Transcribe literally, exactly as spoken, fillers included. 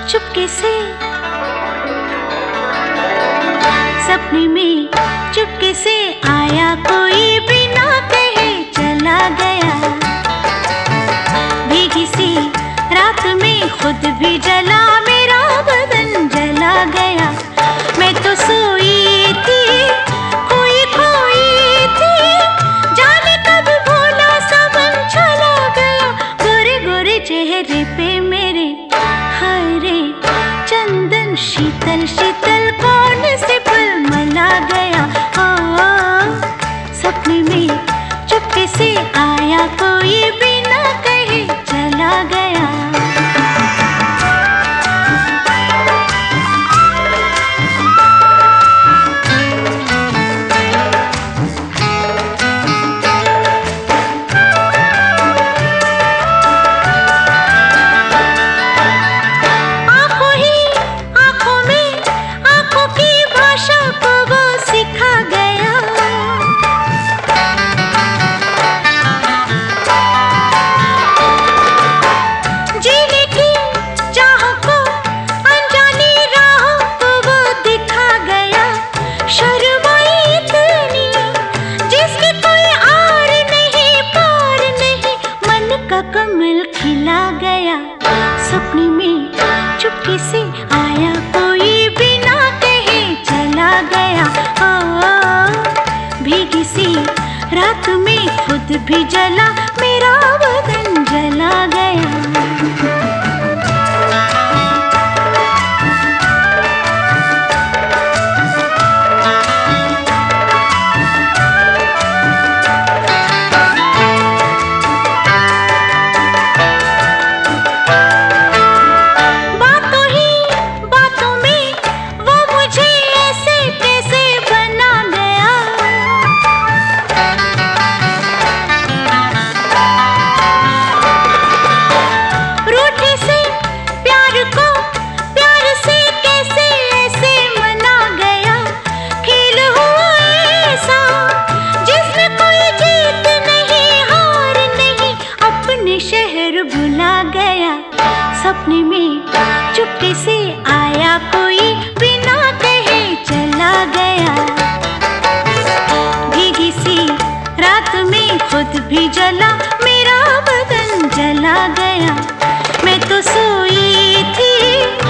चुपके से सपने में चुपके से आया कोई, बिना कहे चला गया। भीगी सी रात में खुद भी जला, मेरा बदन जला गया। मैं तो सोई थी, कोई खोई थी, जाने कब भोला सा मन चला गया। गोरे गोरे चेहरे पे मेरे हाय रे चंदन शीतल शीतल कौन से पल मला गया। ओ, सपने में चुपके से आया कोई, बिना कहे चला गया। कमल खिला गया। सपने में चुपके से आया कोई, बिना कहे चला गया। ओ, भीगी सी रात में खुद भी जला, मेरा बदन जला गया। शहर भुला गया। सपने में चुपके से आया कोई, बिना कहे चला गया। भीगी सी रात में खुद भी जला, मेरा बदन जला गया। मैं तो सोई थी,